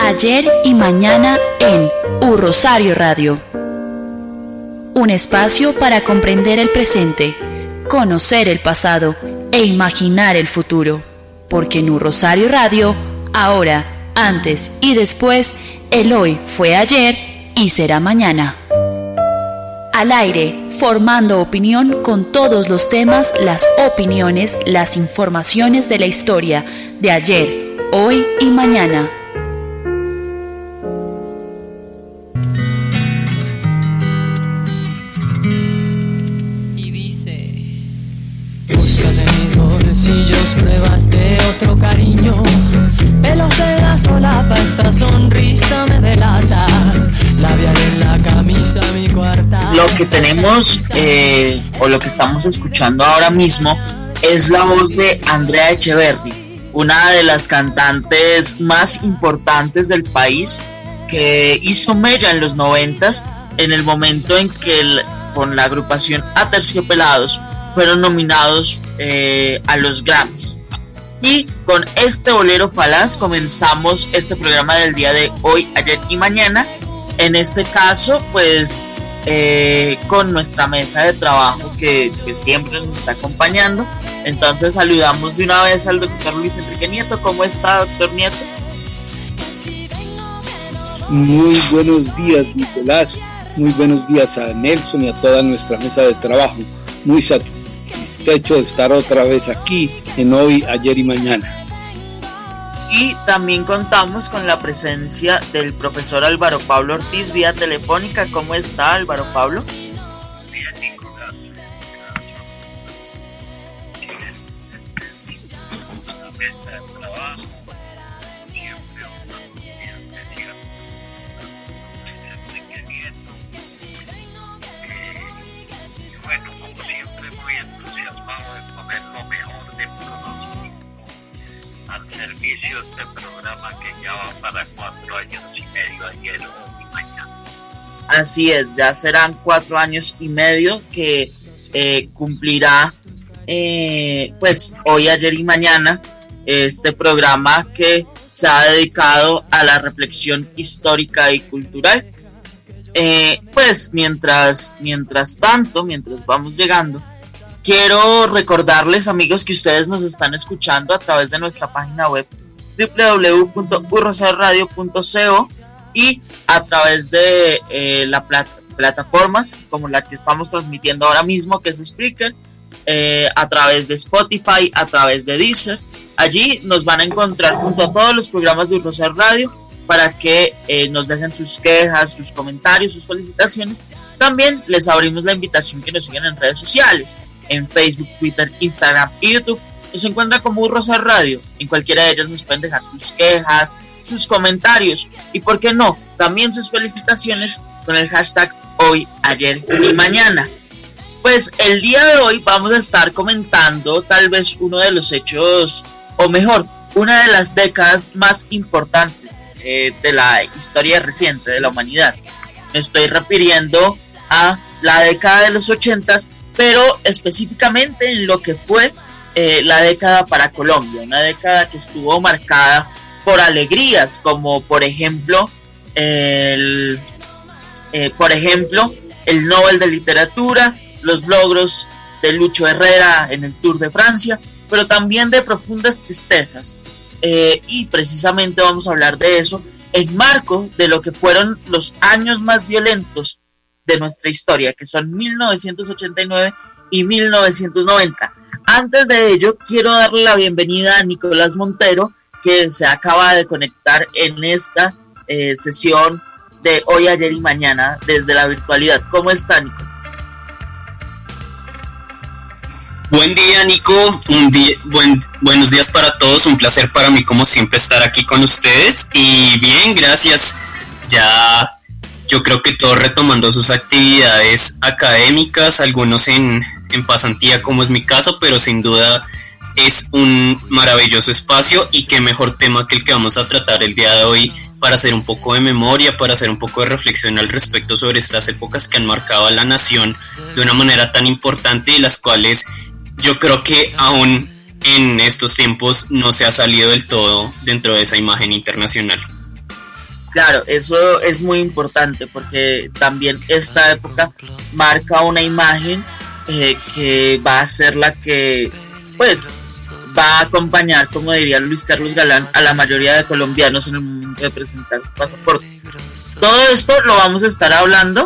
ayer y mañana en Rosario Radio. Un espacio para comprender el presente, conocer el pasado e imaginar el futuro. Porque en Rosario Radio, ahora, antes y después, el hoy fue ayer y será mañana. Al aire, formando opinión con todos los temas, las opiniones, las informaciones de la historia de ayer, hoy y mañana. Y dice: buscas en mis bolsillos pruebas de otro cariño, pelos en la solapa, esta sonrisa me delata, labial en la camisa, mi cuarta. Lo que tenemos o lo que estamos escuchando ahora mismo es la voz de Andrea Echeverri, una de las cantantes más importantes del país, que hizo mella en los 90s, en el momento en que con la agrupación Aterciopelados fueron nominados a los Grammys. Y con este bolero falaz comenzamos este programa del día de hoy, ayer y mañana. En este caso, pues con nuestra mesa de trabajo que siempre nos está acompañando. Entonces saludamos de una vez al doctor Luis Enrique Nieto. ¿Cómo está, doctor Nieto? Muy buenos días, Nicolás. Muy buenos días a Nelson y a toda nuestra mesa de trabajo. Muy satisfecho de estar otra vez aquí en Hoy, Ayer y Mañana. Y también contamos con la presencia del profesor Álvaro Pablo Ortiz vía telefónica. ¿Cómo está, Álvaro Pablo? Bien, Nicolás. Una mesa de trabajo, siempre una bien especial. Bueno, como siempre, muy entusiasmado de poner lo mejor de conocimiento al servicio de este programa que ya va para 4 años y medio, ayer, hoy y mañana. Así es, ya serán 4 años y medio que cumplirá pues hoy, ayer y mañana este programa que se ha dedicado a la reflexión histórica y cultural. Pues mientras tanto, mientras vamos llegando, quiero recordarles, amigos, que ustedes nos están escuchando a través de nuestra página web www.urrosarradio.co y a través de las plataformas como la que estamos transmitiendo ahora mismo, que es Spreaker, a través de Spotify, a través de Deezer. Allí nos van a encontrar junto a todos los programas de Rosario Radio para que nos dejen sus quejas, sus comentarios, sus felicitaciones. También les abrimos la invitación que nos sigan en redes sociales, en Facebook, Twitter, Instagram y YouTube. Nos encuentran como Rosario Radio. En cualquiera de ellas nos pueden dejar sus quejas, sus comentarios y, por qué no, también sus felicitaciones con el hashtag hoy, ayer y mañana. Pues el día de hoy vamos a estar comentando tal vez uno de los hechos, o mejor, una de las décadas más importantes de la historia reciente de la humanidad. Me estoy refiriendo a la década de los 80s, pero específicamente en lo que fue la década para Colombia, una década que estuvo marcada por alegrías, como por ejemplo el Nobel de Literatura, los logros de Lucho Herrera en el Tour de Francia, pero también de profundas tristezas. Y precisamente vamos a hablar de eso en marco de lo que fueron los años más violentos de nuestra historia, que son 1989 y 1990. Antes de ello, quiero darle la bienvenida a Nicolás Montero, que se acaba de conectar en esta sesión de hoy, ayer y mañana desde la virtualidad. ¿Cómo está, Nicolás? Buen día, Nico. Buenos días para todos. Un placer para mí, como siempre, estar aquí con ustedes. Y bien, gracias. Ya yo creo que todos retomando sus actividades académicas, algunos en pasantía, como es mi caso, pero sin duda es un maravilloso espacio, y qué mejor tema que el que vamos a tratar el día de hoy para hacer un poco de memoria, para hacer un poco de reflexión al respecto sobre estas épocas que han marcado a la nación de una manera tan importante, y las cuales yo creo que aún en estos tiempos no se ha salido del todo dentro de esa imagen internacional. Claro, eso es muy importante porque también esta época marca una imagen que va a ser la que, pues, va a acompañar, como diría Luis Carlos Galán, a la mayoría de colombianos en el momento de presentar su pasaporte. Todo esto lo vamos a estar hablando.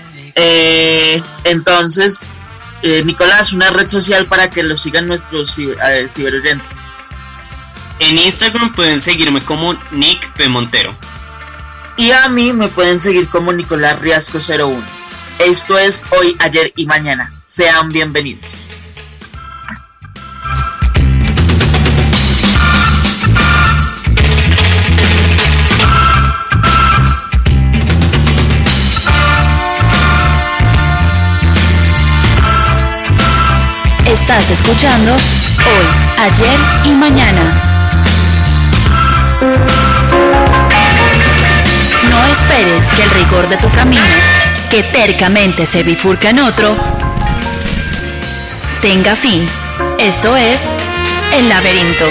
Entonces, Nicolás, una red social para que lo sigan nuestros ciberoyentes. En Instagram pueden seguirme como Nick P. Montero. Y a mí me pueden seguir como Nicolás Riasco 01. Esto es Hoy, Ayer y Mañana. Sean bienvenidos. Estás escuchando Hoy, Ayer y Mañana. No esperes que el rigor de tu camino, que tercamente se bifurca en otro, tenga fin. Esto es El Laberinto.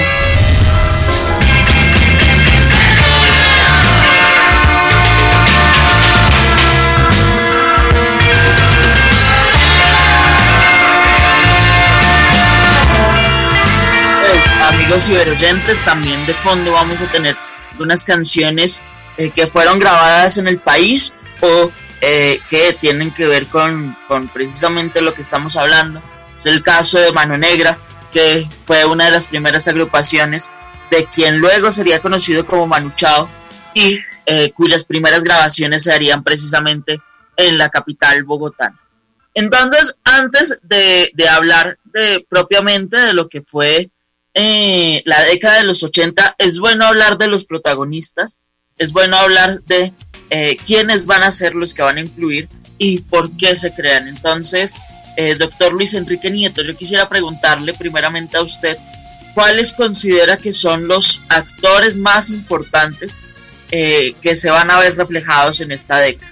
Amigos ciberoyentes, también de fondo vamos a tener unas canciones que fueron grabadas en el país o que tienen que ver con precisamente lo que estamos hablando. Es el caso de Mano Negra, que fue una de las primeras agrupaciones de quien luego sería conocido como Manu Chao y cuyas primeras grabaciones se harían precisamente en la capital bogotana. Entonces, antes de hablar propiamente de lo que fue la década de los 80, es bueno hablar de los protagonistas, es bueno hablar de quiénes van a ser los que van a influir y por qué se crean. Entonces, doctor Luis Enrique Nieto, yo quisiera preguntarle primeramente a usted, ¿cuáles considera que son los actores más importantes que se van a ver reflejados en esta década?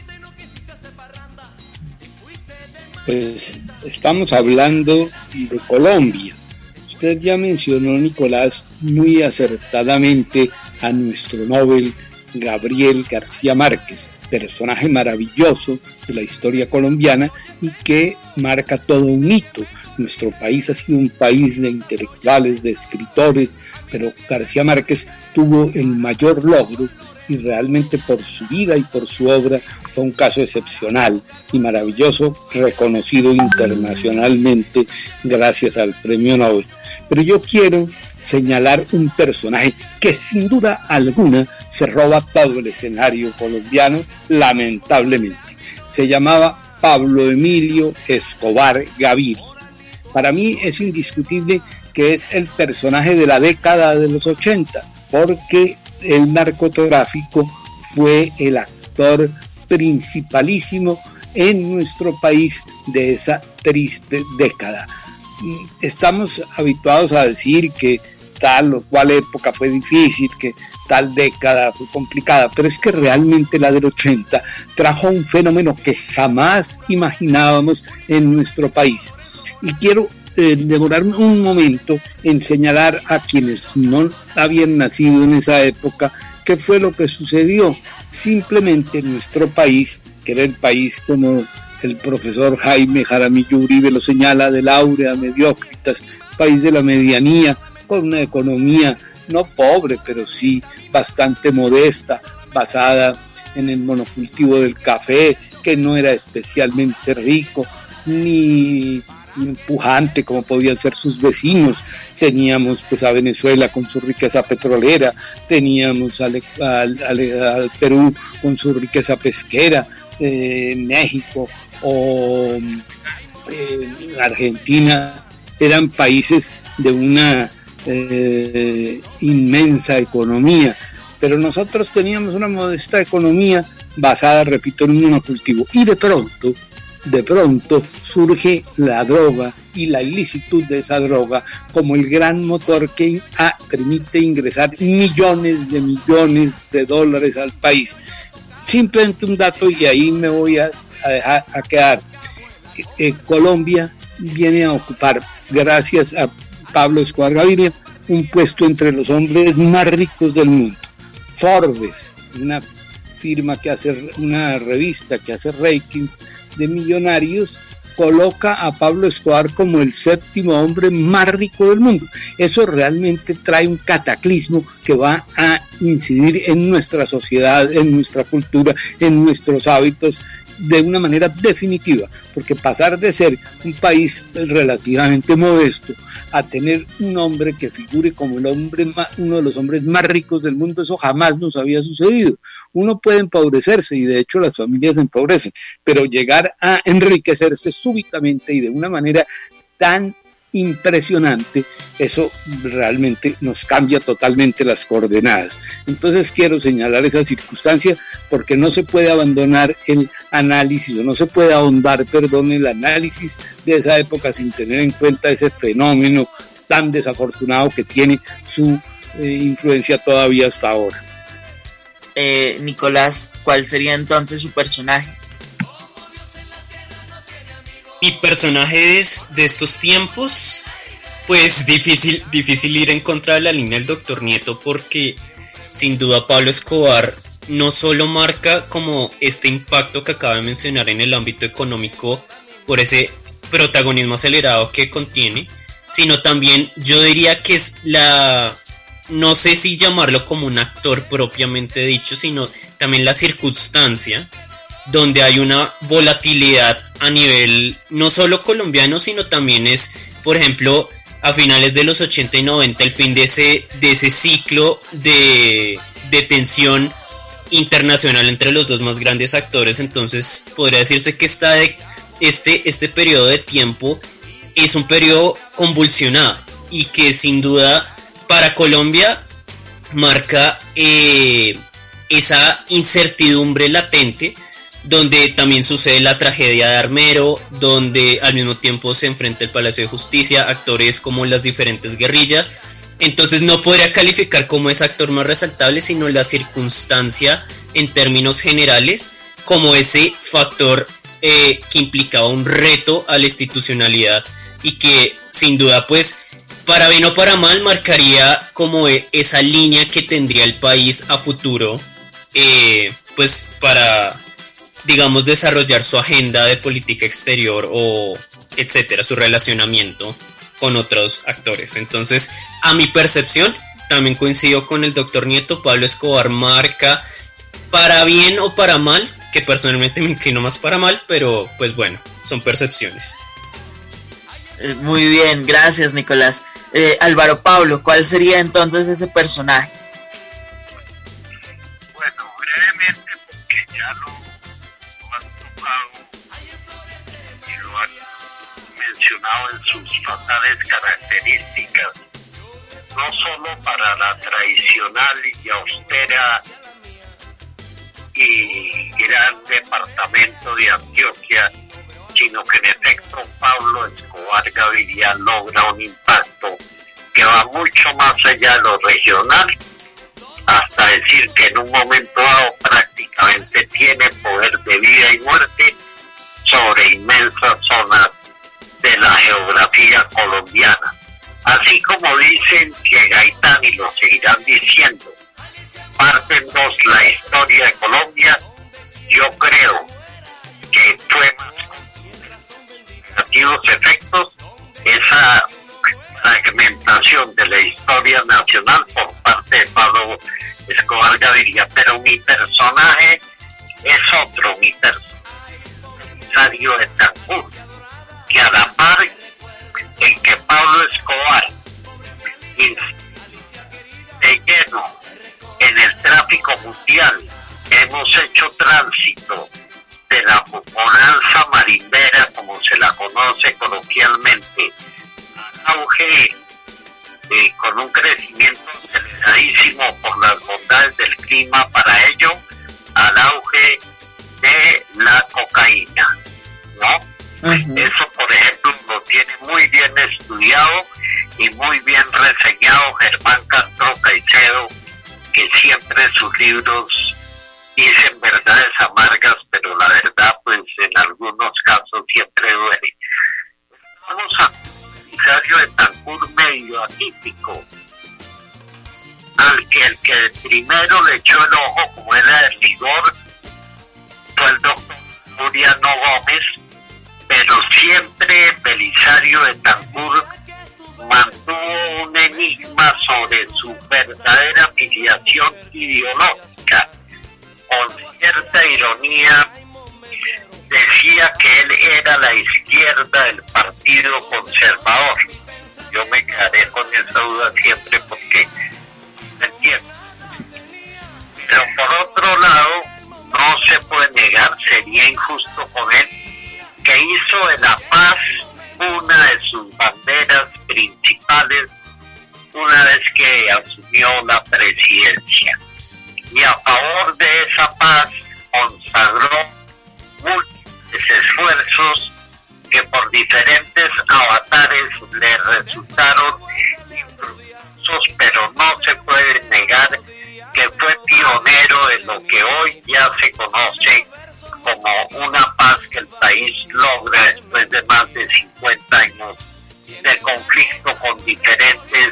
Pues estamos hablando de Colombia. Usted ya mencionó, Nicolás, muy acertadamente a nuestro Nobel Gabriel García Márquez, personaje maravilloso de la historia colombiana y que marca todo un hito. Nuestro país ha sido un país de intelectuales, de escritores, pero García Márquez tuvo el mayor logro y realmente por su vida y por su obra fue un caso excepcional y maravilloso, reconocido internacionalmente gracias al premio Nobel. Pero yo quiero señalar un personaje que sin duda alguna se roba todo el escenario colombiano, lamentablemente. Se llamaba Pablo Emilio Escobar Gaviria. Para mí es indiscutible que es el personaje de la década de los 80, porque el narcotráfico fue el actor principalísimo en nuestro país de esa triste década. Estamos habituados a decir que tal o cual época fue difícil, que tal década fue complicada, pero es que realmente la del 80 trajo un fenómeno que jamás imaginábamos en nuestro país. Y quiero demorarme un momento en señalar a quienes no habían nacido en esa época qué fue lo que sucedió. Simplemente en nuestro país, que era el país, como el profesor Jaime Jaramillo Uribe lo señala, del áurea mediócritas, país de la medianía, con una economía no pobre, pero sí bastante modesta, basada en el monocultivo del café, que no era especialmente rico, ni pujante como podían ser sus vecinos. Teníamos pues a Venezuela con su riqueza petrolera, teníamos al Perú con su riqueza pesquera, México o Argentina eran países de una inmensa economía, pero nosotros teníamos una modesta economía basada, repito, en un monocultivo. Y de pronto surge la droga y la ilicitud de esa droga como el gran motor que permite ingresar millones de dólares al país. Simplemente un dato, y ahí me voy a dejar a quedar. Colombia viene a ocupar, gracias a Pablo Escobar Gaviria, un puesto entre los hombres más ricos del mundo. Forbes una firma que hace, una revista que hace rankings de millonarios, coloca a Pablo Escobar como el 7º hombre más rico del mundo. Eso realmente trae un cataclismo que va a incidir en nuestra sociedad, en nuestra cultura, en nuestros hábitos, de una manera definitiva, porque pasar de ser un país relativamente modesto a tener un hombre que figure como el hombre uno de los hombres más ricos del mundo, eso jamás nos había sucedido. Uno puede empobrecerse, y de hecho las familias se empobrecen, pero llegar a enriquecerse súbitamente y de una manera tan impresionante, eso realmente nos cambia totalmente las coordenadas. Entonces quiero señalar esa circunstancia porque no se puede abandonar el análisis, o no se puede ahondar, el análisis de esa época sin tener en cuenta ese fenómeno tan desafortunado que tiene su influencia todavía hasta ahora. Nicolás, ¿cuál sería entonces su personaje? Mi personaje de estos tiempos, pues difícil ir en contra de la línea del Dr. Nieto, porque sin duda Pablo Escobar no solo marca como este impacto que acaba de mencionar en el ámbito económico por ese protagonismo acelerado que contiene, sino también yo diría que es no sé si llamarlo como un actor propiamente dicho, sino también la circunstancia donde hay una volatilidad a nivel no solo colombiano, sino también es, por ejemplo, a finales de los 80 y 90, el fin de ese ciclo de tensión internacional entre los dos más grandes actores. Entonces podría decirse que este periodo de tiempo es un periodo convulsionado y que sin duda para Colombia marca esa incertidumbre latente, donde también sucede la tragedia de Armero, donde al mismo tiempo se enfrenta el Palacio de Justicia, actores como las diferentes guerrillas. Entonces no podría calificar como ese actor más resaltable, sino la circunstancia en términos generales, como ese factor que implicaba un reto a la institucionalidad y que sin duda, pues, para bien o para mal, marcaría como esa línea que tendría el país a futuro, pues para, digamos, desarrollar su agenda de política exterior o etcétera, su relacionamiento con otros actores. Entonces, a mi percepción, también coincido con el Dr. Nieto. Pablo Escobar marca, para bien o para mal, que personalmente me inclino más para mal, pero pues bueno, son percepciones. Muy bien, gracias, Nicolás. Álvaro Pablo, ¿cuál sería entonces ese personaje? Bueno, brevemente, porque ya lo han tocado y lo han mencionado en sus fatales características, no solo para la tradicional y austera y gran departamento de Antioquia, sino que en efecto Pablo Escobar Gaviria logra un impacto que va mucho más allá de lo regional, hasta decir que en un momento dado prácticamente tiene poder de vida y muerte sobre inmensas zonas de la geografía colombiana. Así como dicen que Gaitán, y lo seguirán diciendo, parten dos la historia de Colombia, yo creo que fue más negativos efectos esa fragmentación de la historia nacional por parte de Pablo Escobar Gaviria. Pero mi personaje es otro, mi personaje de Tancur, que a la par en que Pablo Escobar de lleno en el tráfico mundial, hemos hecho tránsito de la bonanza marimbera, como se la conoce coloquialmente, al auge con un crecimiento aceleradísimo por las bondades del clima para ello, al auge de la cocaína, ¿no? Uh-huh. Eso, por ejemplo, lo tiene muy bien estudiado y muy bien reseñado Germán Castro Caicedo, que siempre en sus libros dicen verdades amargas, pero la verdad, pues en algunos casos siempre duele. Vamos a un emisario de Tancur medio atípico, al que el que primero le echó el ojo, como era el rigor, fue el doctor Floriano Gómez, pero siempre Belisario Betancur mantuvo un enigma sobre su verdadera afiliación ideológica. Con cierta ironía decía que él era la izquierda del Partido Conservador. Yo me quedaré con esa duda siempre porque no entiendo. Pero por otro lado, no se puede negar, sería injusto con él, que hizo de la paz una de sus banderas principales una vez que asumió la presidencia. Y a favor de esa paz consagró múltiples esfuerzos que por diferentes avatares le resultaron infructuosos, pero no se puede negar que fue pionero en lo que hoy ya se conoce como una paz que el país logra después de más de 50 años de conflicto con diferentes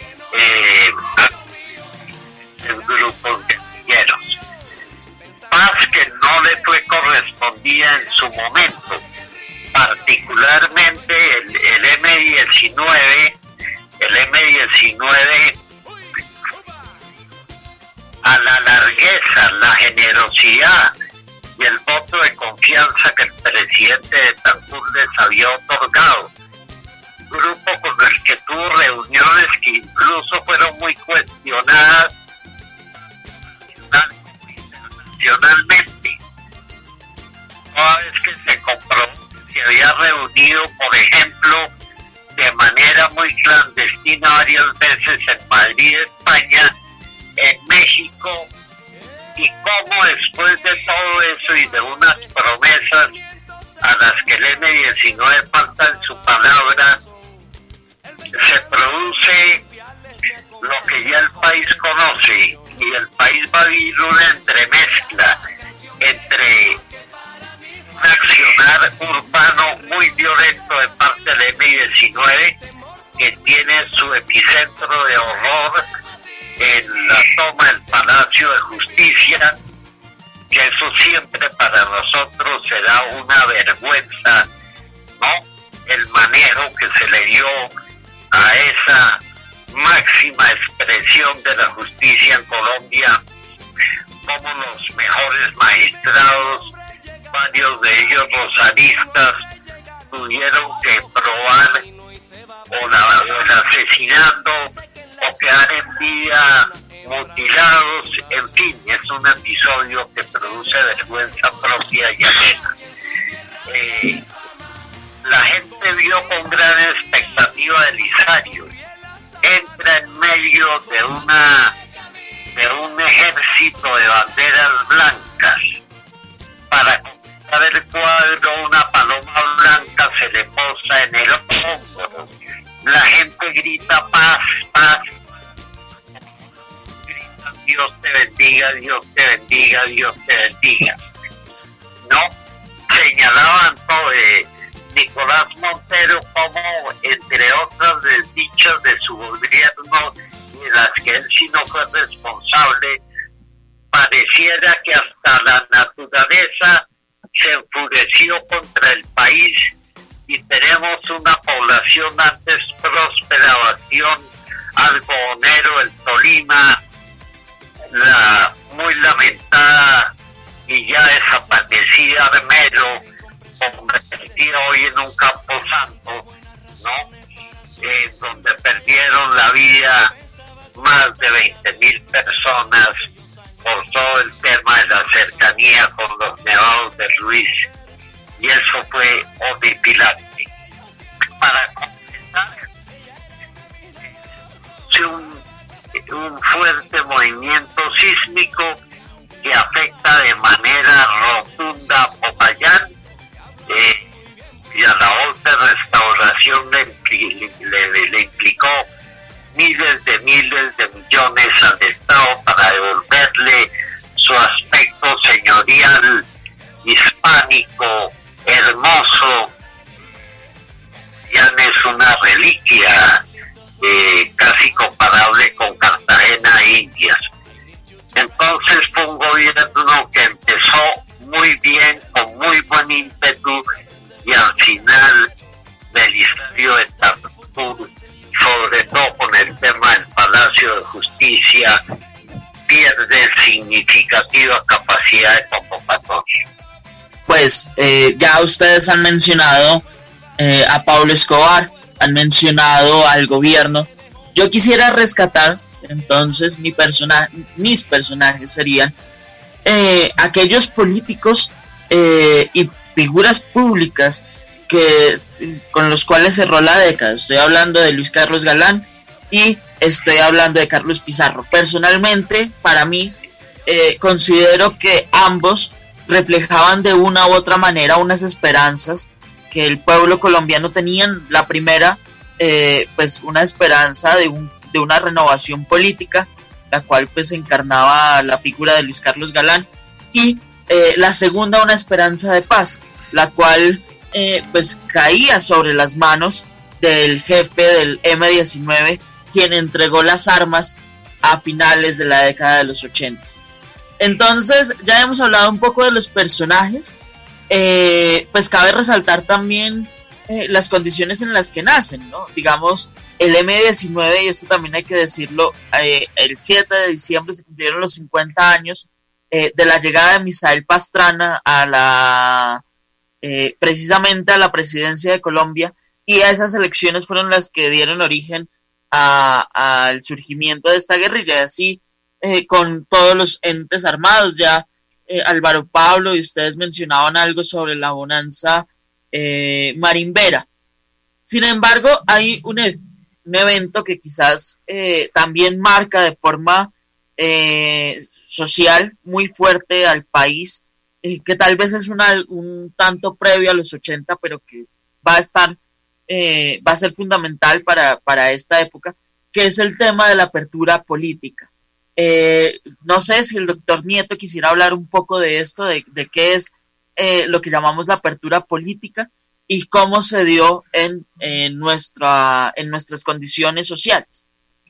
grupos guerrilleros. Paz que no le fue correspondida en su momento, particularmente el M-19, a la largueza, la generosidad y el voto de confianza que el presidente Betancur les había otorgado. Grupo con el que tuvo reuniones que incluso fueron muy cuestionadas internacionalmente. Toda vez que se comprobó que se había reunido, por ejemplo, de manera muy clandestina varias veces en Madrid, España, en México, y cómo después de todo eso y de unas promesas a las que el M-19 falta en su palabra, se produce lo que ya el país conoce, y el país va a vivir una entremezcla entre un accionar urbano muy violento de parte del M-19, que tiene su epicentro de horror en la toma del Palacio de Justicia, que eso siempre para nosotros será una vergüenza, ¿no? El manejo que se le dio a esa máxima expresión de la justicia en Colombia, como los mejores magistrados, varios de ellos rosaristas, tuvieron que probar o el asesinato o quedar en vida mutilados, en fin, es un episodio que produce vergüenza propia y ajena. La gente vio con gran expectativa a Belisario. Entra en medio de un ejército de banderas blancas. Para completar el cuadro, una paloma blanca se le posa en el hombro. La gente grita paz, paz. Gritan Dios te bendiga, Dios te bendiga, Dios te bendiga. No señalaban todo Nicolás Montero como, entre otras desdichas de su gobierno, de las que él sí no fue responsable, pareciera que hasta la naturaleza se enfureció contra el país y tenemos una población antes próspera, Bastión, Algodonero, el Tolima, la muy lamentada y ya desaparecida Armero, convertida hoy en un camposanto, ¿no? Donde perdieron la vida más de 20,000 personas por todo el tema de la cercanía con los nevados de Ruiz, y eso fue horripilante. Para completar, un fuerte movimiento sísmico que afecta de manera rotunda a Popayán, y a la voz de restauración le implicó miles de millones al Estado para devolverle su aspecto señorial, hispánico, hermoso. Ya es una reliquia casi comparable con Cartagena e Indias. Colombia pierde significativa capacidad de convocatoria? Pues ya ustedes han mencionado a Pablo Escobar, han mencionado al gobierno. Yo quisiera rescatar, entonces, mis personajes serían aquellos políticos y figuras públicas con los cuales cerró la década. Estoy hablando de Luis Carlos Galán y estoy hablando de Carlos Pizarro. Personalmente, para mí, considero que ambos reflejaban de una u otra manera unas esperanzas que el pueblo colombiano tenía. La primera, pues una esperanza de una renovación política, la cual pues encarnaba la figura de Luis Carlos Galán, y la segunda, una esperanza de paz, la cual pues caía sobre las manos del jefe del M-19, quien entregó las armas a finales de la década de los 80. Entonces, ya hemos hablado un poco de los personajes, pues cabe resaltar también las condiciones en las que nacen, ¿no? Digamos, el M-19, y esto también hay que decirlo, el 7 de diciembre se cumplieron los 50 años de la llegada de Misael Pastrana precisamente a la presidencia de Colombia, y esas elecciones fueron las que dieron origen al surgimiento de esta guerrilla, y así con todos los entes armados. Ya Álvaro Pablo y ustedes mencionaban algo sobre la bonanza marimbera. Sin embargo, hay un evento que quizás también marca de forma social muy fuerte al país, que tal vez es un tanto previo a los 80, pero que va a ser fundamental para esta época, que es el tema de la apertura política. No sé si el doctor Nieto quisiera hablar un poco de esto, de qué es lo que llamamos la apertura política y cómo se dio en nuestras condiciones sociales.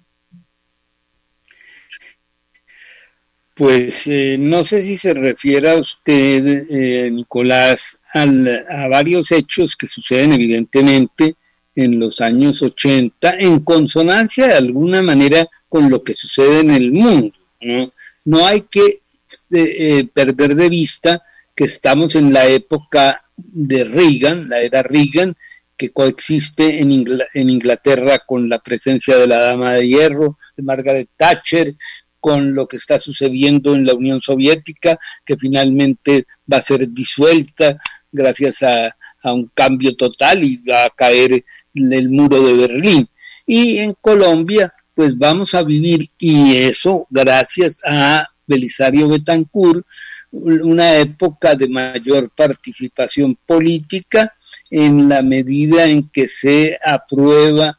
Pues no sé si se refiere a usted, Nicolás, a varios hechos que suceden evidentemente en los años 80, en consonancia de alguna manera con lo que sucede en el mundo, ¿no? No hay que perder de vista que estamos en la época de Reagan, la era Reagan, que coexiste en Inglaterra con la presencia de la Dama de Hierro, de Margaret Thatcher, con lo que está sucediendo en la Unión Soviética, que finalmente va a ser disuelta gracias a un cambio total y va a caer el muro de Berlín. Y en Colombia, pues vamos a vivir, y eso gracias a Belisario Betancur, una época de mayor participación política en la medida en que se aprueba,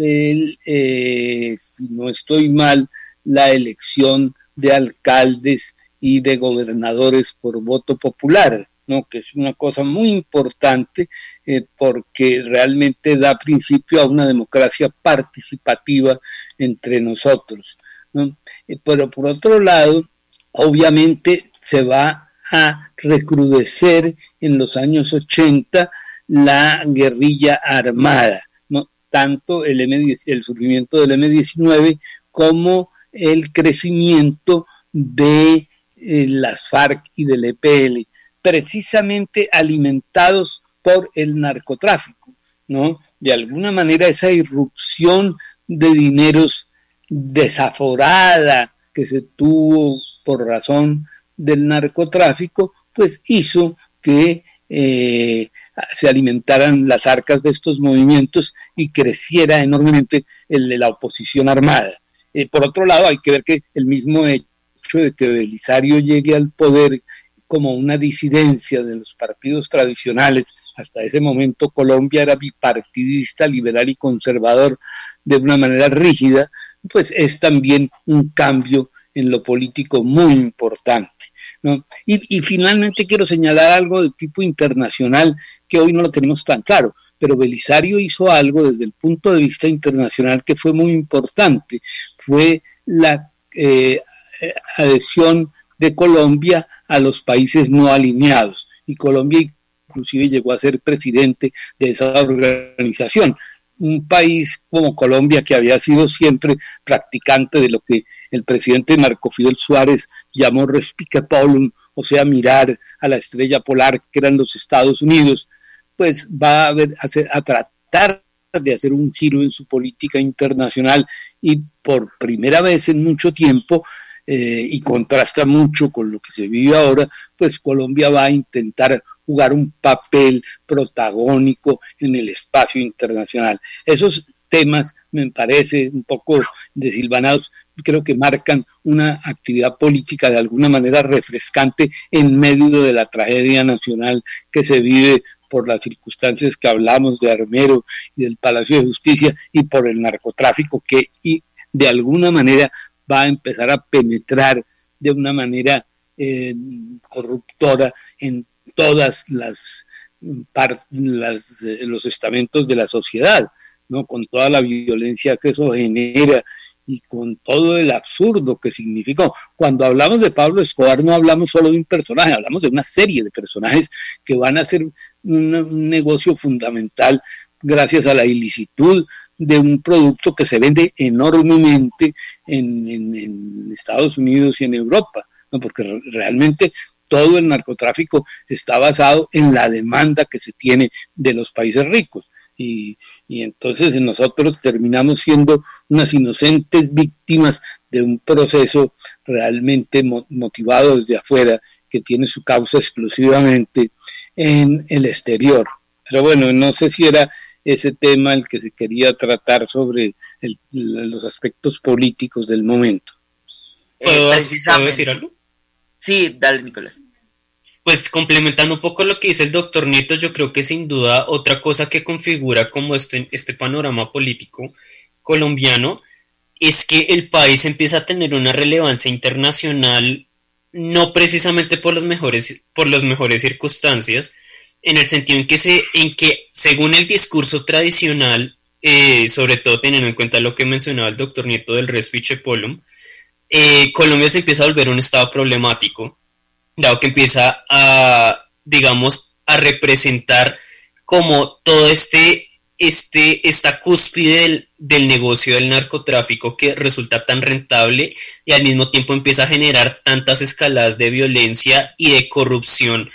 si no estoy mal, la elección de alcaldes y de gobernadores por voto popular, ¿no? Que es una cosa muy importante porque realmente da principio a una democracia participativa entre nosotros, ¿no? Pero por otro lado, obviamente se va a recrudecer en los años 80 la guerrilla armada, ¿no? Tanto el surgimiento del M-19 como el crecimiento de las FARC y del EPL, precisamente alimentados por el narcotráfico, ¿no? De alguna manera esa irrupción de dineros desaforada que se tuvo por razón del narcotráfico, pues hizo que se alimentaran las arcas de estos movimientos y creciera enormemente la oposición armada. Por otro lado, hay que ver que el mismo hecho de que Belisario llegue al poder como una disidencia de los partidos tradicionales, hasta ese momento Colombia era bipartidista, liberal y conservador de una manera rígida, pues es también un cambio en lo político muy importante, ¿no? Y finalmente quiero señalar algo de tipo internacional que hoy no lo tenemos tan claro, pero Belisario hizo algo desde el punto de vista internacional que fue muy importante, fue la adhesión de Colombia a los países no alineados, y Colombia inclusive llegó a ser presidente de esa organización. un país como Colombia, que había sido siempre practicante de lo que el presidente Marco Fidel Suárez llamó respique polum, o sea, mirar a la estrella polar que eran los Estados Unidos, pues va a tratar de hacer un giro en su política internacional y por primera vez en mucho tiempo, y contrasta mucho con lo que se vive ahora, pues Colombia va a intentar jugar un papel protagónico en el espacio internacional. Esos temas, me parece un poco desilvanados, creo que marcan una actividad política de alguna manera refrescante en medio de la tragedia nacional que se vive por las circunstancias que hablamos de Armero y del Palacio de Justicia y por el narcotráfico que de alguna manera va a empezar a penetrar de una manera corruptora en todas los estamentos de la sociedad, ¿no? Con toda la violencia que eso genera y con todo el absurdo que significó. Cuando hablamos de Pablo Escobar no hablamos solo de un personaje, hablamos de una serie de personajes que van a ser un negocio fundamental gracias a la ilicitud de un producto que se vende enormemente en Estados Unidos y en Europa, ¿no? Porque realmente todo el narcotráfico está basado en la demanda que se tiene de los países ricos. Y entonces nosotros terminamos siendo unas inocentes víctimas de un proceso realmente motivado desde afuera que tiene su causa exclusivamente en el exterior. Pero bueno, no sé si era ese tema el que se quería tratar sobre los aspectos políticos del momento. ¿Puedo decir algo? Sí, dale, Nicolás. Pues complementando un poco lo que dice el doctor Nieto, yo creo que sin duda otra cosa que configura como este panorama político colombiano es que el país empieza a tener una relevancia internacional no precisamente por las mejores circunstancias, en el sentido en que según el discurso tradicional, sobre todo teniendo en cuenta lo que mencionaba el doctor Nieto del respice polum, Colombia se empieza a volver un estado problemático, dado que empieza a, digamos, a representar como todo esta cúspide del negocio del narcotráfico que resulta tan rentable y al mismo tiempo empieza a generar tantas escaladas de violencia y de corrupción,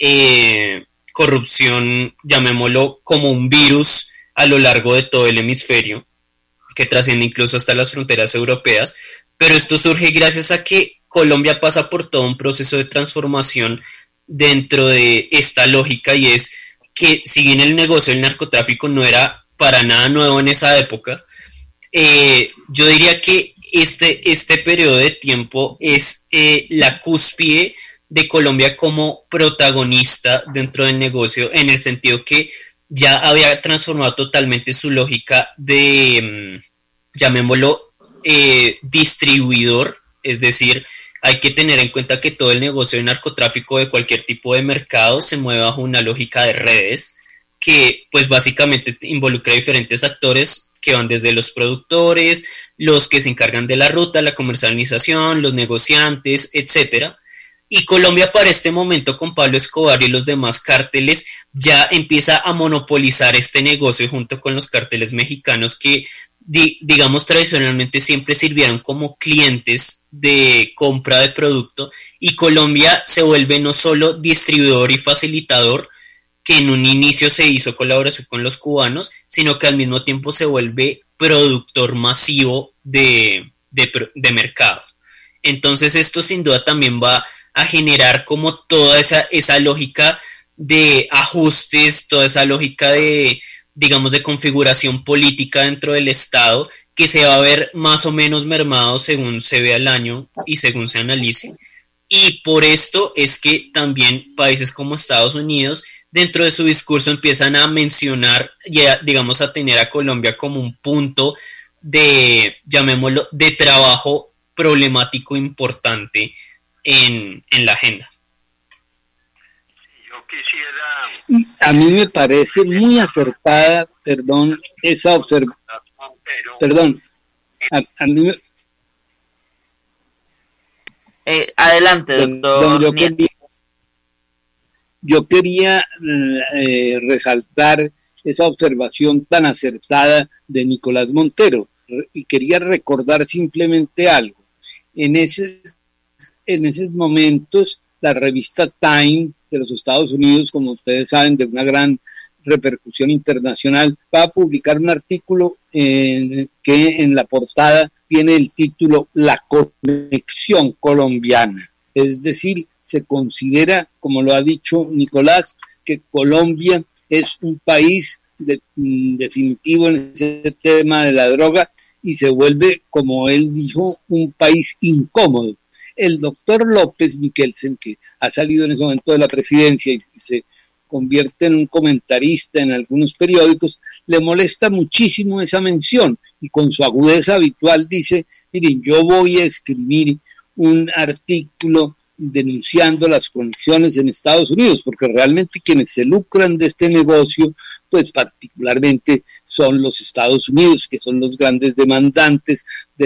llamémoslo como un virus a lo largo de todo el hemisferio, que trasciende incluso hasta las fronteras europeas, pero esto surge gracias a que Colombia pasa por todo un proceso de transformación dentro de esta lógica, y es que si bien el negocio del narcotráfico no era para nada nuevo en esa época, yo diría que este periodo de tiempo es la cúspide de Colombia como protagonista dentro del negocio, en el sentido que ya había transformado totalmente su lógica de, llamémoslo, distribuidor, es decir, hay que tener en cuenta que todo el negocio de narcotráfico de cualquier tipo de mercado se mueve bajo una lógica de redes que pues básicamente involucra a diferentes actores que van desde los productores, los que se encargan de la ruta, la comercialización, los negociantes, etcétera. Y Colombia para este momento con Pablo Escobar y los demás cárteles ya empieza a monopolizar este negocio junto con los cárteles mexicanos que digamos tradicionalmente siempre sirvieron como clientes de compra de producto, y Colombia se vuelve no solo distribuidor y facilitador, que en un inicio se hizo colaboración con los cubanos, sino que al mismo tiempo se vuelve productor masivo de mercado. Entonces esto sin duda también va a generar como toda esa lógica de ajustes, toda esa lógica de, digamos, de configuración política dentro del Estado, que se va a ver más o menos mermado según se vea el año y según se analice. Y por esto es que también países como Estados Unidos, dentro de su discurso, empiezan a mencionar, ya, digamos, a tener a Colombia como un punto de, llamémoslo, de trabajo problemático importante en la agenda. Yo quisiera... A mí me parece muy acertada, esa observación. Perdón, a mí me... Adelante, doctor. Yo quería resaltar esa observación tan acertada de Nicolás Montero. Y quería recordar simplemente algo. En esos momentos, la revista Time de los Estados Unidos, como ustedes saben, de una gran repercusión internacional, va a publicar un artículo que en la portada tiene el título La conexión colombiana. Es decir, se considera, como lo ha dicho Nicolás, que Colombia es un país definitivo en ese tema de la droga y se vuelve, como él dijo, un país incómodo. El doctor López Michelsen, que ha salido en ese momento de la presidencia y se convierte en un comentarista en algunos periódicos, le molesta muchísimo esa mención y con su agudeza habitual dice, miren, yo voy a escribir un artículo denunciando las conexiones en Estados Unidos, porque realmente quienes se lucran de este negocio, pues particularmente son los Estados Unidos, que son los grandes demandantes de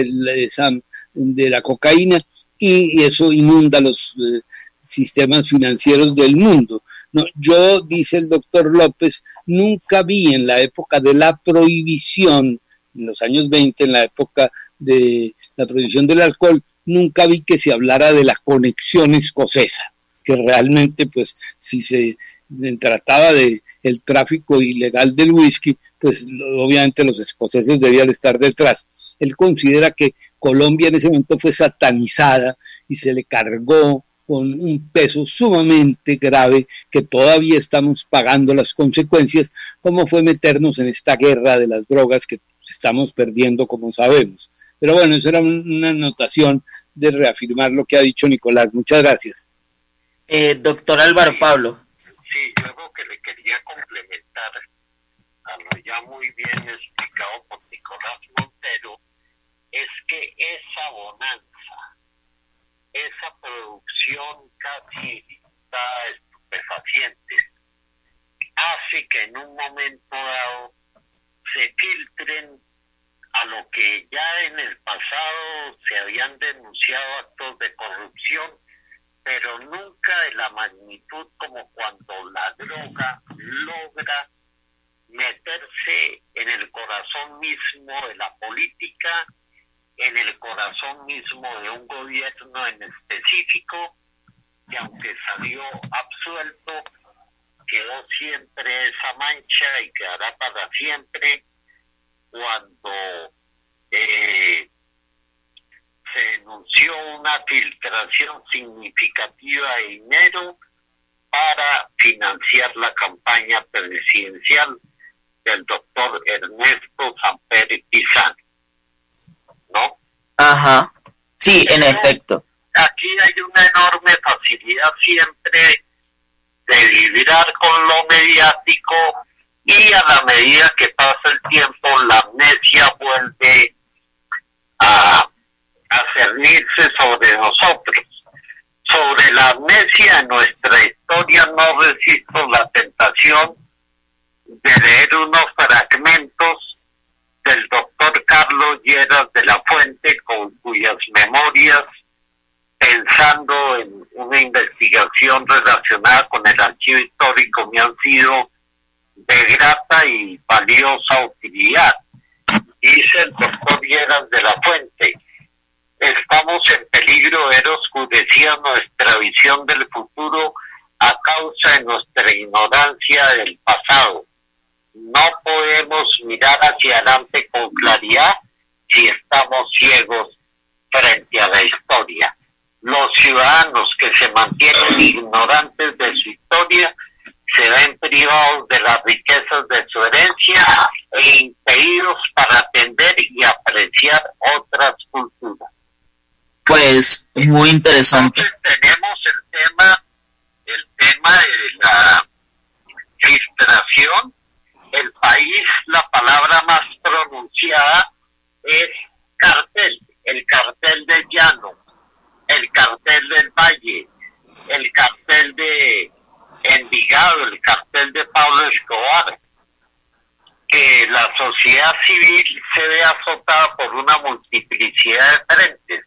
la cocaína, y eso inunda los sistemas financieros del mundo. No, yo, dice el doctor López, nunca vi en la época de la prohibición, en los años 20, en la época de la prohibición del alcohol, nunca vi que se hablara de la conexión escocesa, que realmente, pues, si se trataba de el tráfico ilegal del whisky, pues obviamente los escoceses debían estar detrás. Él considera que Colombia en ese momento fue satanizada y se le cargó con un peso sumamente grave que todavía estamos pagando las consecuencias, como fue meternos en esta guerra de las drogas que estamos perdiendo, como sabemos. Pero bueno, eso era una anotación de reafirmar lo que ha dicho Nicolás. Muchas gracias. Doctor Álvaro Pablo. Sí, yo algo que le quería complementar a lo ya muy bien explicado por Nicolás Montero es que esa bonanza, esa producción casi estupefaciente, hace que en un momento dado se filtren a lo que ya en el pasado se habían denunciado actos de corrupción, pero nunca de la magnitud como cuando la droga logra meterse en el corazón mismo de la política, en el corazón mismo de un gobierno en específico, que aunque salió absuelto, quedó siempre esa mancha y quedará para siempre cuando se denunció una filtración significativa de dinero para financiar la campaña presidencial del doctor Ernesto Samper Pizano, ¿no? Ajá, sí, en efecto. Aquí hay una enorme facilidad siempre de vibrar con lo mediático y a la medida que pasa el tiempo la amnesia vuelve a cernirse sobre nosotros. Sobre la amnesia en nuestra historia no resisto la tentación de leer unos fragmentos del doctor Carlos Lleras de la Fuente, con cuyas memorias, pensando en una investigación relacionada con el archivo histórico, me han sido de grata y valiosa utilidad. Dice el doctor Lleras de la Fuente: estamos en peligro de ver oscurecida nuestra visión del futuro a causa de nuestra ignorancia del pasado. No podemos mirar hacia adelante con claridad si estamos ciegos frente a la historia. Los ciudadanos que se mantienen ignorantes de su historia se ven privados de las riquezas de su herencia e impedidos para atender y apreciar otras culturas. Pues muy interesante. Entonces tenemos el tema de la filtración. El país, la palabra más pronunciada es cartel, el cartel del Llano, el cartel del Valle, el cartel de Envigado, el cartel de Pablo Escobar. Que la sociedad civil se ve azotada por una multiplicidad de frentes.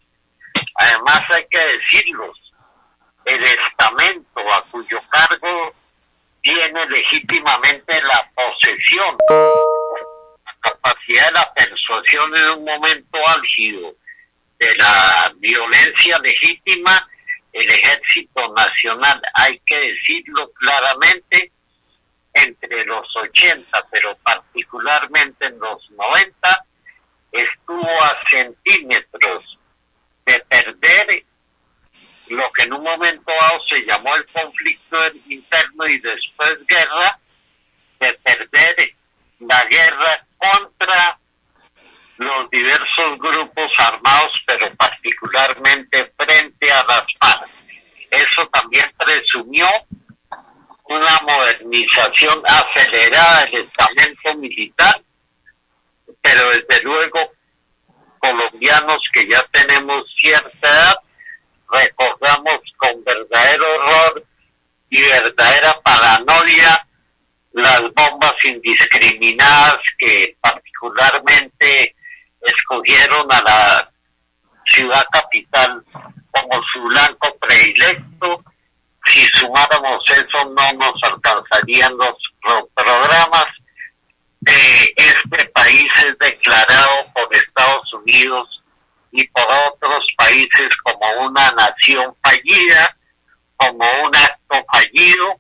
Además hay que decirlos, el estamento a cuyo cargo tiene legítimamente la posesión, la capacidad de la persuasión en un momento álgido de la violencia legítima. El Ejército Nacional, hay que decirlo claramente, entre los 80, pero particularmente en los 90, estuvo a centímetros de perder lo que en un momento dado se llamó el conflicto interno y después guerra, de perder la guerra contra los diversos grupos armados, pero particularmente frente a las FARC. Eso también presumió una modernización acelerada del estamento militar, pero desde luego colombianos que ya tenemos cierta edad, recordamos con verdadero horror y verdadera paranoia las bombas indiscriminadas que particularmente escogieron a la ciudad capital como su blanco predilecto. Si sumáramos eso no nos alcanzarían los programas. Este país es declarado por Estados Unidos y por otros países como una nación fallida, como un acto fallido.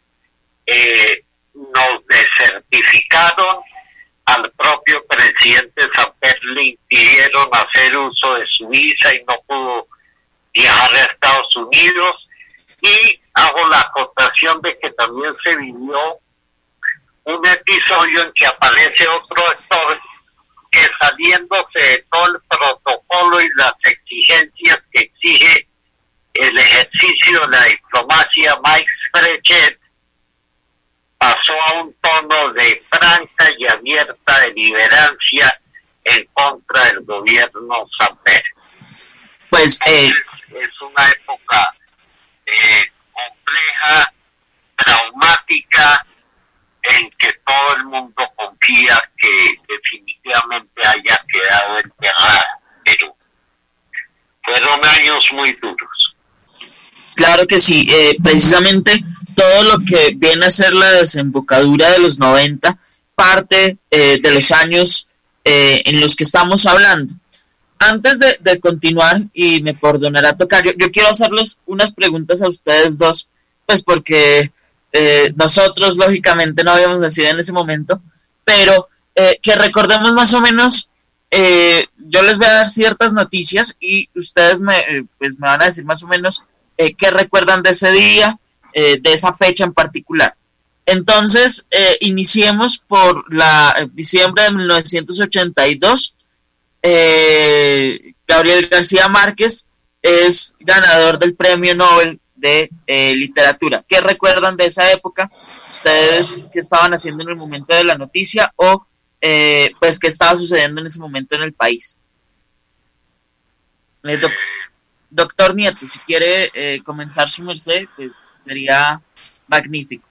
Nos desertificaron, al propio presidente Samper le impidieron hacer uso de su visa y no pudo viajar a Estados Unidos. Y hago la acotación de que también se vivió un episodio en que aparece otro actor que, saliéndose de todo el protocolo y las exigencias que exige el ejercicio de la diplomacia, Mike Frechet, pasó a un tono de franca y abierta deliberancia en contra del gobierno Samper. Pues es una época compleja, traumática, en que todo el mundo confía que definitivamente haya quedado enterrada Perú. Fueron años muy duros. claro que sí, precisamente todo lo que viene a ser la desembocadura de los 90 parte de los años en los que estamos hablando. Antes de continuar, y me perdonará tocar, yo quiero hacerles unas preguntas a ustedes dos, pues porque nosotros lógicamente no habíamos nacido en ese momento, pero que recordemos más o menos, yo les voy a dar ciertas noticias y ustedes me van a decir más o menos qué recuerdan de ese día, de esa fecha en particular. Entonces, iniciemos por diciembre de 1982. Gabriel García Márquez es ganador del Premio Nobel de Literatura. ¿Qué recuerdan de esa época? ¿Ustedes qué estaban haciendo en el momento de la noticia o pues qué estaba sucediendo en ese momento en el país? Doctor Nieto, si quiere comenzar su merced, pues sería magnífico.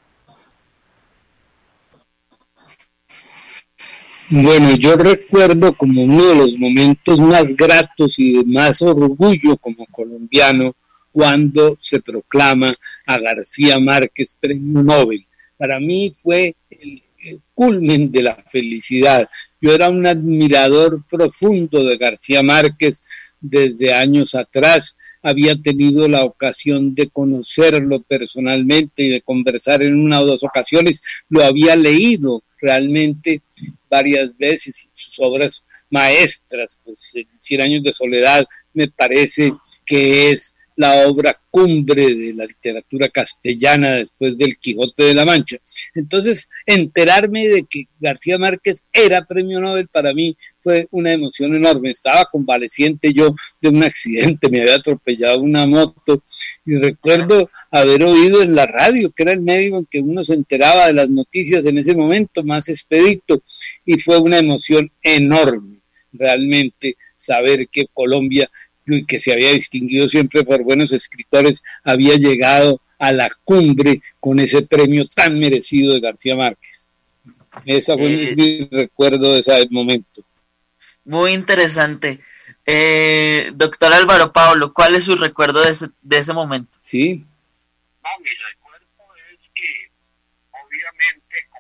Bueno, yo recuerdo como uno de los momentos más gratos y de más orgullo como colombiano cuando se proclama a García Márquez Premio Nobel. Para mí fue el culmen de la felicidad. Yo era un admirador profundo de García Márquez desde años atrás. Había tenido la ocasión de conocerlo personalmente y de conversar en una o dos ocasiones. Lo había leído realmente varias veces, sus obras maestras, pues 100 años de soledad me parece que es la obra cumbre de la literatura castellana después del Quijote de la Mancha. Entonces, enterarme de que García Márquez era premio Nobel para mí fue una emoción enorme. Estaba convaleciente yo de un accidente, me había atropellado una moto y recuerdo haber oído en la radio, que era el medio en que uno se enteraba de las noticias en ese momento más expedito, y fue una emoción enorme realmente saber que Colombia, que se había distinguido siempre por buenos escritores, había llegado a la cumbre con ese premio tan merecido de García Márquez. Ese fue mi recuerdo de ese momento. Muy interesante. Doctor Álvaro Pablo, ¿cuál es su recuerdo de ese momento? Sí. No, mi recuerdo es que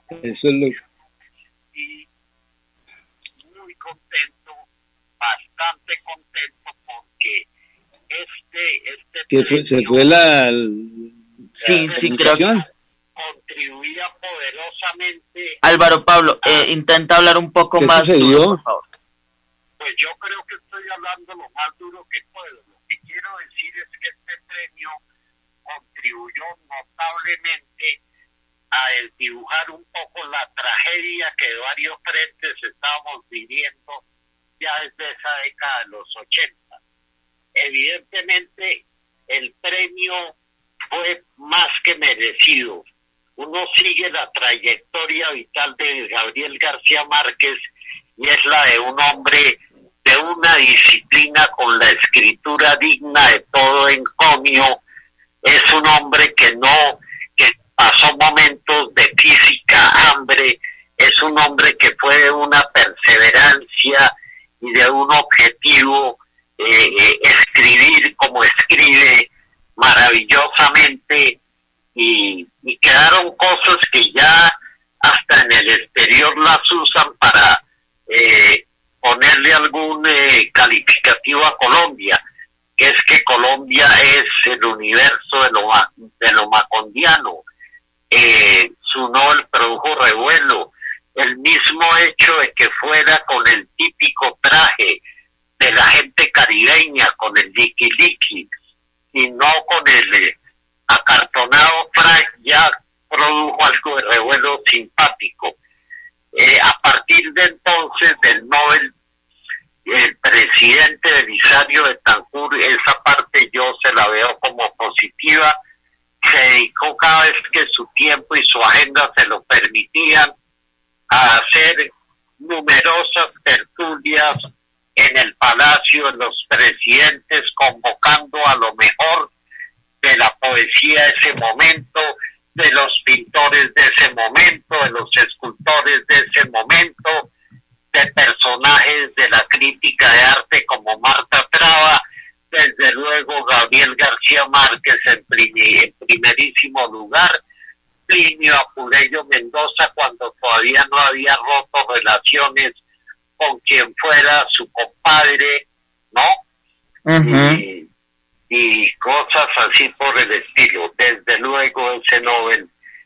Eso es lo... Y muy contento, bastante contento, porque se fue la sí, creo que contribuía poderosamente. Álvaro Pablo, intenta hablar un poco más duro, por favor. Pues yo creo que estoy hablando lo más duro que puedo. Lo que quiero decir es que este premio contribuyó notablemente a desdibujar un poco la tragedia que de varios frentes estábamos viviendo ya desde esa década de los 80. Evidentemente, el premio fue más que merecido. Uno sigue la trayectoria vital de Gabriel García Márquez y es la de un hombre de una disciplina con la escritura digna de todo encomio. Es un hombre que pasó momentos de física, hambre. Es un hombre que fue de una perseverancia y de un objetivo, escribir como escribe maravillosamente, y quedaron cosas que ya hasta en el exterior las usan para ponerle algún calificativo a Colombia, que es que Colombia es el universo de lo macondiano. Su Nobel produjo revuelo. El mismo hecho de que fuera con el típico traje de la gente caribeña, con el liqui y no con el acartonado frac, ya produjo algo de revuelo simpático. A partir de entonces del Nobel, el presidente Belisario Betancur, esa parte yo se la veo como positiva, se dedicó cada vez que su tiempo y su agenda se lo permitían a hacer numerosas tertulias en el Palacio de los Presidentes, convocando a lo mejor de la poesía de ese momento, de los pintores de ese momento, de los escultores de ese momento, de personajes de la crítica de arte como Marta Traba, desde luego Gabriel García Márquez en primerísimo lugar, Plinio Apuleyo Mendoza cuando todavía no había roto relaciones con quien fuera su compadre, ¿no? Uh-huh. Y cosas así por el estilo. Desde luego ese Nobel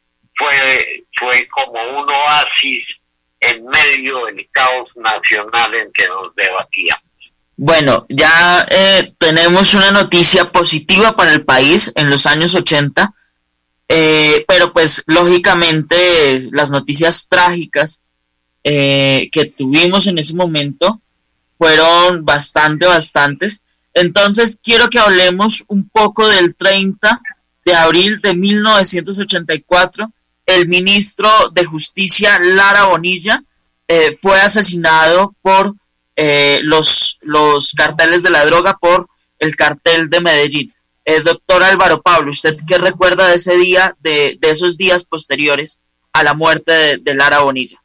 fue como un oasis en medio del caos nacional en que nos debatíamos. Bueno, ya tenemos una noticia positiva para el país en los años 80, pero pues lógicamente las noticias trágicas que tuvimos en ese momento fueron bastantes. Entonces quiero que hablemos un poco del 30 de abril de 1984. El ministro de Justicia, Lara Bonilla, fue asesinado por los carteles de la droga, por el cartel de Medellín. Doctor Álvaro Pablo, ¿usted qué recuerda de ese día, de esos días posteriores a la muerte de Lara Bonilla?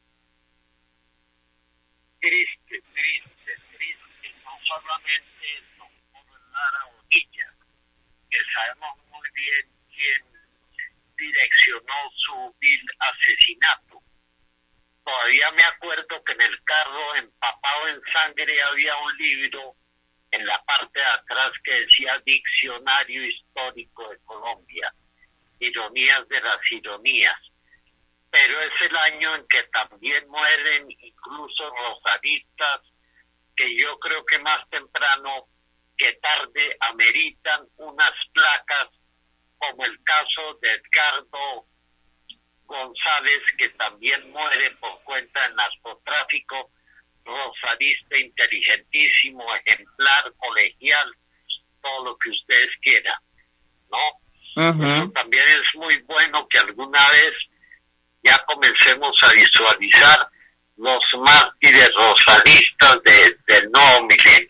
Triste, no solamente el doctor Lara Bonilla, que sabemos muy bien quién direccionó su vil asesinato. Todavía me acuerdo que en el carro empapado en sangre había un libro en la parte de atrás que decía Diccionario Histórico de Colombia, ironías de las ironías. Pero es el año en que también mueren incluso rosalistas que yo creo que más temprano que tarde ameritan unas placas, como el caso de Edgardo González, que también muere por cuenta del narcotráfico, rosalista inteligentísimo, ejemplar, colegial, todo lo que ustedes quieran, ¿no? Uh-huh. Eso también es muy bueno que alguna vez ya comencemos a visualizar los mártires rosalistas del nuevo milenio.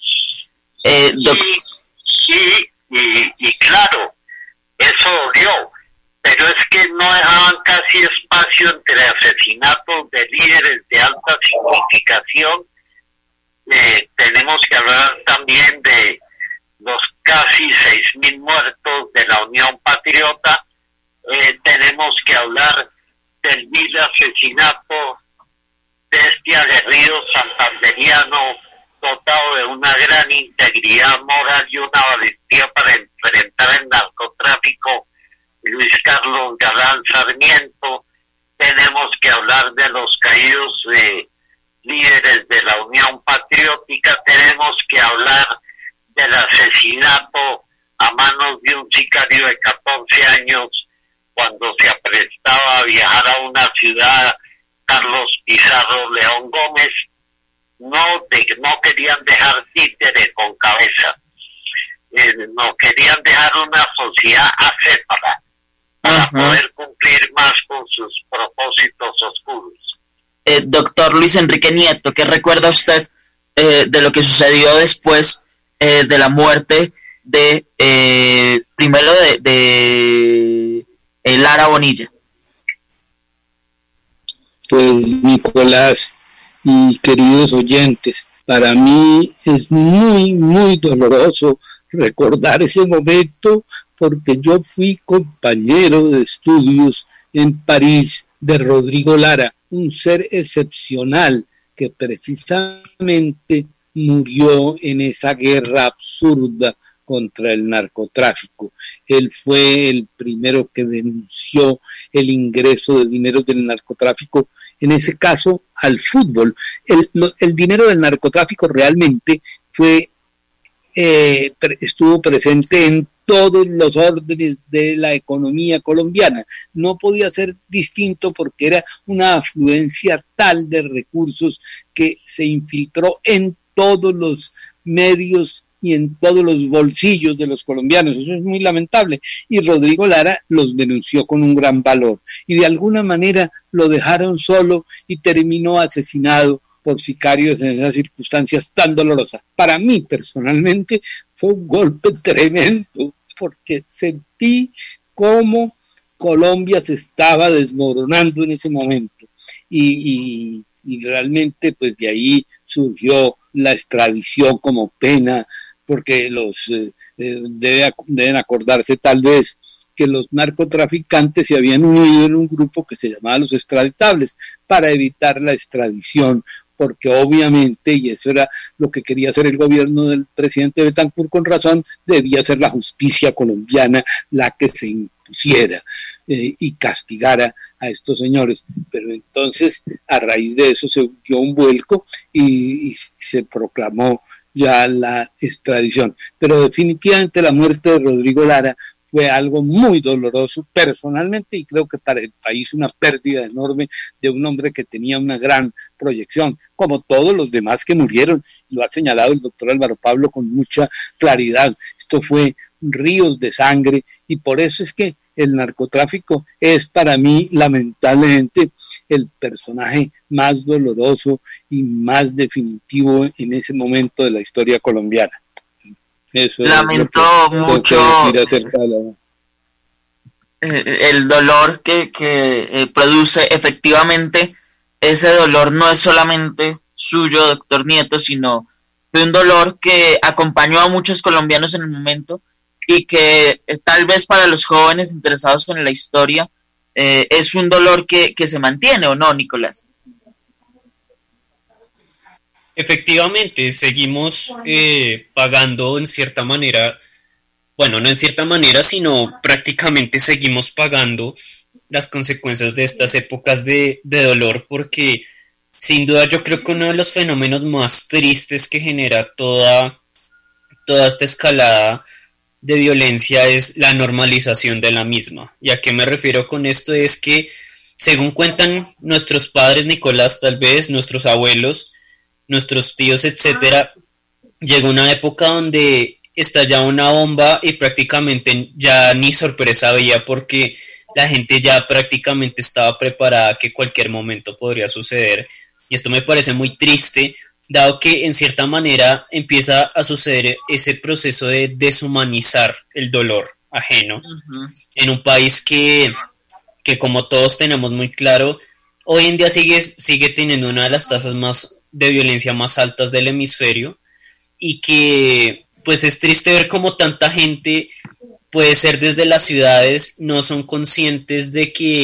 Y claro, eso dolió, pero es que no dejaban casi espacio entre asesinatos de líderes de alta significación. Tenemos que hablar también de los casi 6.000 muertos de la Unión Patriota. Tenemos que hablar del vil asesinato de este aguerrido santanderiano dotado de una gran integridad moral y una valentía para enfrentar el narcotráfico, Luis Carlos Galán Sarmiento. Tenemos que hablar de los caídos líderes de la Unión Patriótica, tenemos que hablar del asesinato a manos de un sicario de 14 años cuando se aprestaba a viajar a una ciudad, Carlos Pizarro León Gómez. No querían dejar títere con cabeza, no querían dejar una sociedad acéfala para poder cumplir más con sus propósitos oscuros. Doctor Luis Enrique Nieto, ¿qué recuerda usted de lo que sucedió después de la muerte de primero de Lara Bonilla? Pues Nicolás y queridos oyentes, para mí es muy, muy doloroso recordar ese momento porque yo fui compañero de estudios en París de Rodrigo Lara, un ser excepcional que precisamente murió en esa guerra absurda contra el narcotráfico. Él fue el primero que denunció el ingreso de dinero del narcotráfico, en ese caso al fútbol. El dinero del narcotráfico realmente estuvo presente en todos los órdenes de la economía colombiana. No podía ser distinto porque era una afluencia tal de recursos que se infiltró en todos los medios y en todos los bolsillos de los colombianos. Eso es muy lamentable. Y Rodrigo Lara los denunció con un gran valor. Y de alguna manera lo dejaron solo y terminó asesinado por sicarios en esas circunstancias tan dolorosas. Para mí, personalmente, fue un golpe tremendo, porque sentí cómo Colombia se estaba desmoronando en ese momento. Y realmente, pues de ahí surgió la extradición como pena, porque deben acordarse tal vez que los narcotraficantes se habían unido en un grupo que se llamaba los extraditables para evitar la extradición, porque obviamente, y eso era lo que quería hacer el gobierno del presidente Betancur con razón, debía ser la justicia colombiana la que se impusiera y castigara a estos señores. Pero entonces, a raíz de eso se dio un vuelco y se proclamó ya la extradición. Pero definitivamente la muerte de Rodrigo Lara fue algo muy doloroso personalmente, y creo que para el país una pérdida enorme de un hombre que tenía una gran proyección, como todos los demás que murieron. Lo ha señalado el doctor Álvaro Pablo con mucha claridad. Esto fue ríos de sangre, y por eso es que el narcotráfico es para mí, lamentablemente, el personaje más doloroso y más definitivo en ese momento de la historia colombiana. Eso lamento mucho el dolor que produce. Efectivamente, ese dolor no es solamente suyo, doctor Nieto, sino fue un dolor que acompañó a muchos colombianos en el momento, y que tal vez para los jóvenes interesados en la historia es un dolor que se mantiene, ¿o no, Nicolás? Efectivamente, seguimos pagando en cierta manera, bueno, no en cierta manera, sino prácticamente seguimos pagando las consecuencias de estas épocas de dolor, porque sin duda yo creo que uno de los fenómenos más tristes que genera toda esta escalada de violencia es la normalización de la misma. ¿Y a qué me refiero con esto? Es que, según cuentan nuestros padres, Nicolás, tal vez, nuestros abuelos, nuestros tíos, etcétera, llegó una época donde estallaba una bomba y prácticamente ya ni sorpresa había, porque la gente ya prácticamente estaba preparada que cualquier momento podría suceder. Y esto me parece muy triste, dado que en cierta manera empieza a suceder ese proceso de deshumanizar el dolor ajeno en un país que como todos tenemos muy claro, hoy en día sigue teniendo una de las tasas de violencia más altas del hemisferio, y que pues es triste ver cómo tanta gente, puede ser desde las ciudades, no son conscientes de que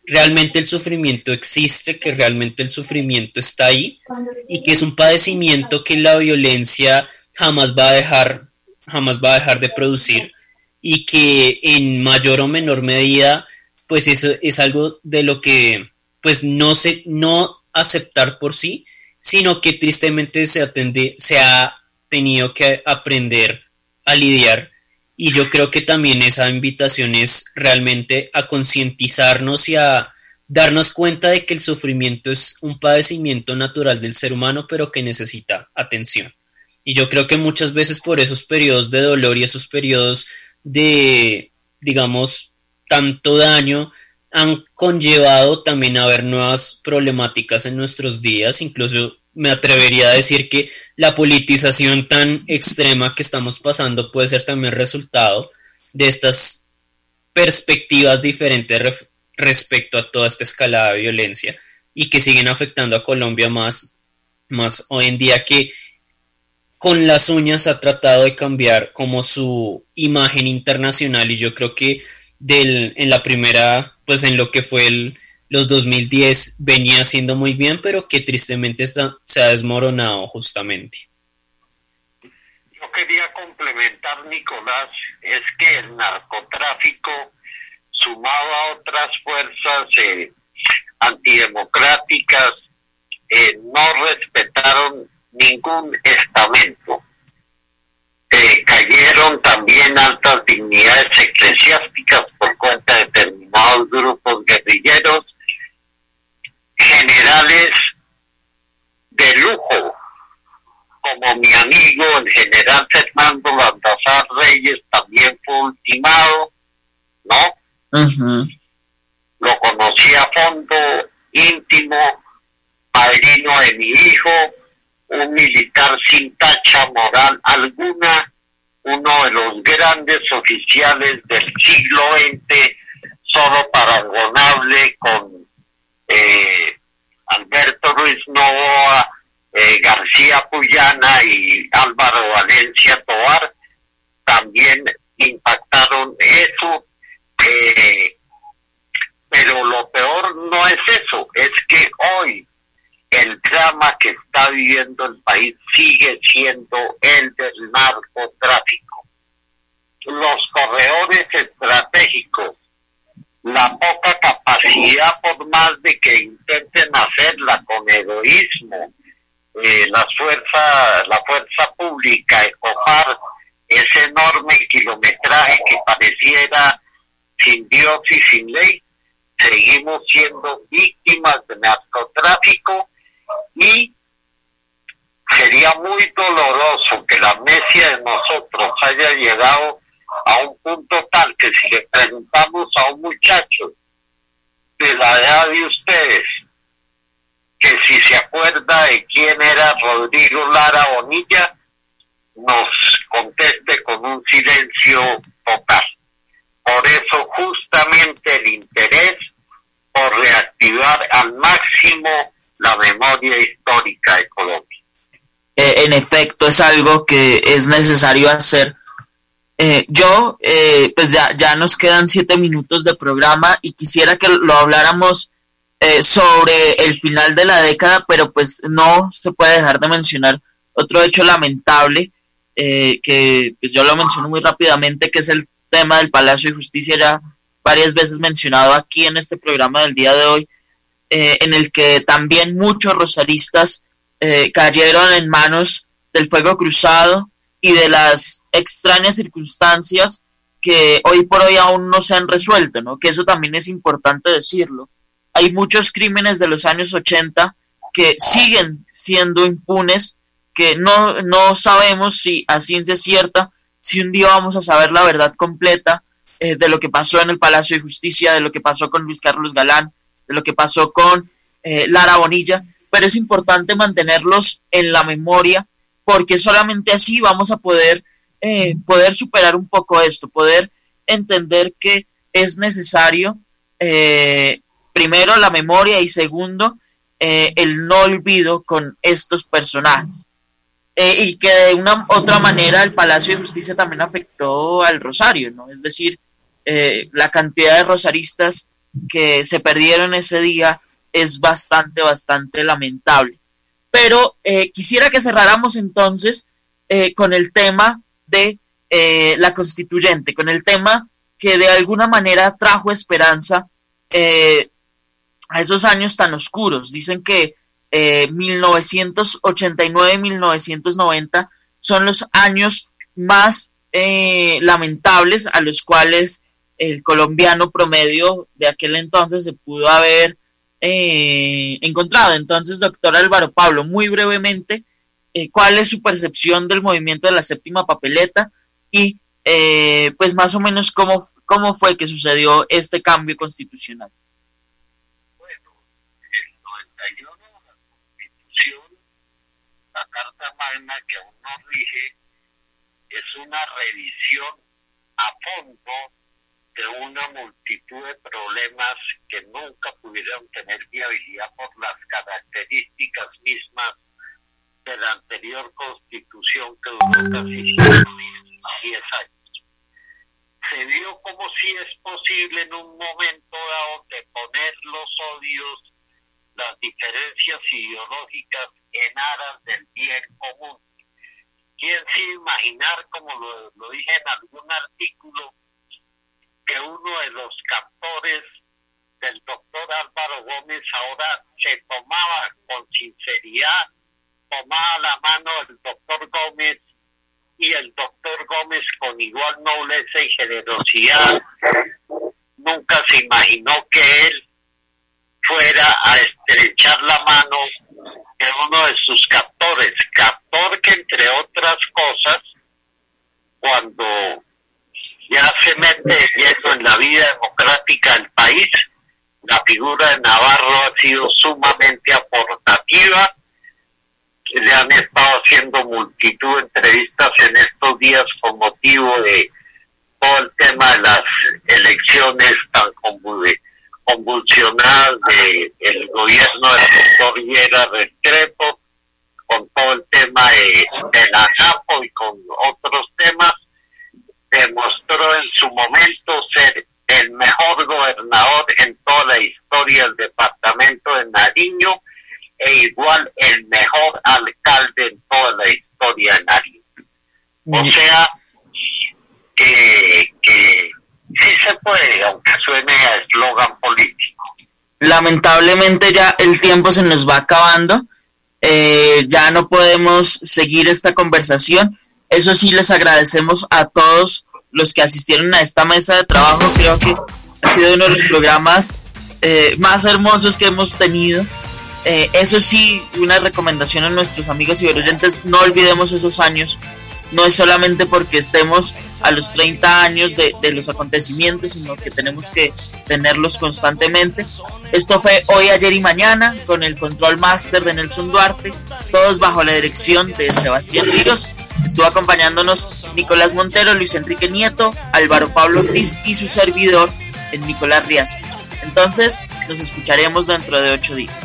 realmente el sufrimiento existe, que realmente el sufrimiento está ahí y que es un padecimiento que la violencia jamás va a dejar de producir y que en mayor o menor medida pues eso es algo de lo que pues no aceptar por sí, sino que tristemente se ha tenido que aprender a lidiar. Y yo creo que también esa invitación es realmente a concientizarnos y a darnos cuenta de que el sufrimiento es un padecimiento natural del ser humano, pero que necesita atención. Y yo creo que muchas veces por esos periodos de dolor y esos periodos de, digamos, tanto daño, han conllevado también a ver nuevas problemáticas en nuestros días. Incluso me atrevería a decir que la politización tan extrema que estamos pasando puede ser también resultado de estas perspectivas diferentes respecto a toda esta escalada de violencia y que siguen afectando a Colombia más hoy en día, que con las uñas ha tratado de cambiar como su imagen internacional. Y yo creo que en la primera, pues en lo que fue los 2010 venía haciendo muy bien, pero que tristemente se ha desmoronado justamente. Yo quería complementar, Nicolás, es que el narcotráfico, sumado a otras fuerzas antidemocráticas, no respetaron ningún estamento. Cayeron también altas dignidades eclesiásticas por cuenta de determinados grupos guerrilleros, generales de lujo, como mi amigo el general Fernando Baltasar Reyes también fue ultimado, ¿no? Uh-huh. Lo conocí a fondo, íntimo, padrino de mi hijo, un militar sin tacha moral alguna, uno de los grandes oficiales del siglo XX, solo paragonable con Alberto Ruiz Novoa, García Puyana y Álvaro Valencia Tovar. También impactaron eso, pero lo peor no es eso, es que hoy el drama que está viviendo el país sigue siendo el del narcotráfico. Los corredores estratégicos, la poca capacidad, por más de que intenten hacerla con egoísmo, la fuerza pública, ECOFAR, ese enorme kilometraje que pareciera sin Dios y sin ley, seguimos siendo víctimas de narcotráfico. Y sería muy doloroso que la amnesia de nosotros haya llegado a un punto tal que si le preguntamos a un muchacho de la edad de ustedes que si se acuerda de quién era Rodrigo Lara Bonilla, nos conteste con un silencio total. Por eso justamente el interés por reactivar al máximo la memoria histórica de Colombia. En efecto, es algo que es necesario hacer. Pues ya nos quedan 7 minutos de programa y quisiera que lo habláramos sobre el final de la década, pero pues no se puede dejar de mencionar otro hecho lamentable, que pues yo lo menciono muy rápidamente, que es el tema del Palacio de Justicia, ya varias veces mencionado aquí en este programa del día de hoy, en el que también muchos rosaristas cayeron en manos del fuego cruzado y de las extrañas circunstancias que hoy por hoy aún no se han resuelto, ¿no? Que eso también es importante decirlo. Hay muchos crímenes de los años 80 que siguen siendo impunes, que no sabemos si a ciencia cierta, si un día vamos a saber la verdad completa de lo que pasó en el Palacio de Justicia, de lo que pasó con Luis Carlos Galán, de lo que pasó con Lara Bonilla, pero es importante mantenerlos en la memoria, porque solamente así vamos a poder superar un poco esto, poder entender que es necesario, primero, la memoria, y segundo, el no olvido con estos personajes. Y que de una otra manera el Palacio de Justicia también afectó al Rosario, ¿no? Es decir, la cantidad de rosaristas que se perdieron ese día es bastante lamentable. Pero quisiera que cerráramos entonces con el tema de la constituyente, con el tema que de alguna manera trajo esperanza a esos años tan oscuros. Dicen que 1989-1990 son los años más lamentables a los cuales el colombiano promedio de aquel entonces se pudo haber encontrado. Entonces, doctor Álvaro Pablo, muy brevemente, ¿cuál es su percepción del movimiento de la séptima papeleta? Y pues más o menos cómo fue que sucedió este cambio constitucional. Bueno, el 91 la Constitución, la Carta Magna que aún no rige, es una revisión a fondo de una multitud de problemas que nunca pudieron tener viabilidad por las características mismas de la anterior Constitución, que duró casi 10 años. Se vio como si es posible en un momento dado de poner los odios, las diferencias ideológicas en aras del bien común. ¿Quién se imaginar, como lo dije en algún artículo, que uno de los captores del doctor Álvaro Gómez ahora se tomaba con sinceridad, tomaba la mano del doctor Gómez, y el doctor Gómez con igual nobleza y generosidad nunca se imaginó que él fuera a estrechar la mano de uno de sus captores, captor que entre otras cosas, cuando ya se mete lleno en la vida democrática del país, la figura de Navarro ha sido sumamente aportativa. Le han estado haciendo multitud de entrevistas en estos días con motivo de todo el tema de las elecciones tan convulsionadas del gobierno del doctor Llera Restrepo, con todo el tema de la NAPO y con otros temas. Demostró en su momento ser el mejor gobernador en toda la historia del departamento de Nariño, e igual el mejor alcalde en toda la historia de Nariño. O sea, que sí se puede, aunque suene a eslogan político. Lamentablemente ya el tiempo se nos va acabando, ya no podemos seguir esta conversación. Eso sí, les agradecemos a todos los que asistieron a esta mesa de trabajo. Creo que ha sido uno de los programas más hermosos que hemos tenido. Eso sí, una recomendación a nuestros amigos y oyentes: no olvidemos esos años. No es solamente porque estemos a los 30 años de los acontecimientos, sino que tenemos que tenerlos constantemente. Esto fue Hoy, Ayer y Mañana, con el control máster de Nelson Duarte, todos bajo la dirección de Sebastián Ríos. Estuvo acompañándonos Nicolás Montero, Luis Enrique Nieto, Álvaro Pablo Ortiz y su servidor, el Nicolás Riascos. Entonces, nos escucharemos dentro de 8 días.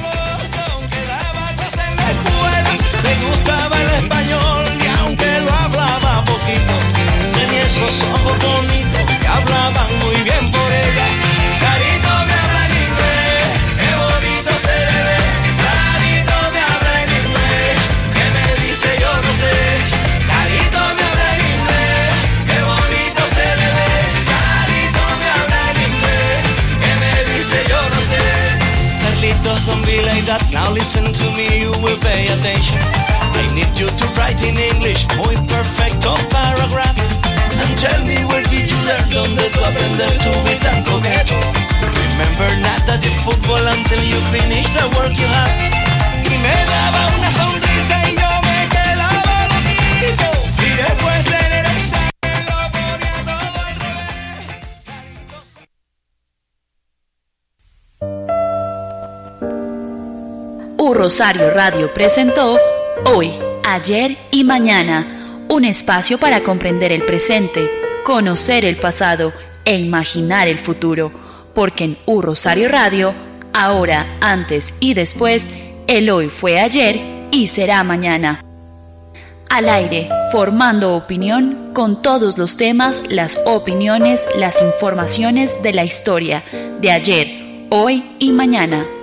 Le gustaba el español y aunque lo hablaba poquito, tenía esos ojos bonitos que hablaban muy bien por ella. Carito me habla en inglés, qué bonito se le ve. Carito me habla en inglés, que me dice yo no sé. Carito me habla en inglés, qué bonito se le ve. Carito me habla en inglés, que me dice yo no sé. Carlitos, don't be like that, now listen to me, you will pay attention. I need you to write in English, muy perfecto paragraph. And tell me where did you learn, donde tú aprender to be tan coqueto. Remember nada de fútbol until you finish the work you have. Y me daba una sonrisa y yo me quedaba loquito. Y después en el examen lo ponía todo al U Rosario Radio presentó Hoy, Ayer y Mañana, un espacio para comprender el presente, conocer el pasado e imaginar el futuro, porque en U Rosario Radio, ahora, antes y después, el hoy fue ayer y será mañana. Al aire, formando opinión con todos los temas, las opiniones, las informaciones de la historia, de ayer, hoy y mañana.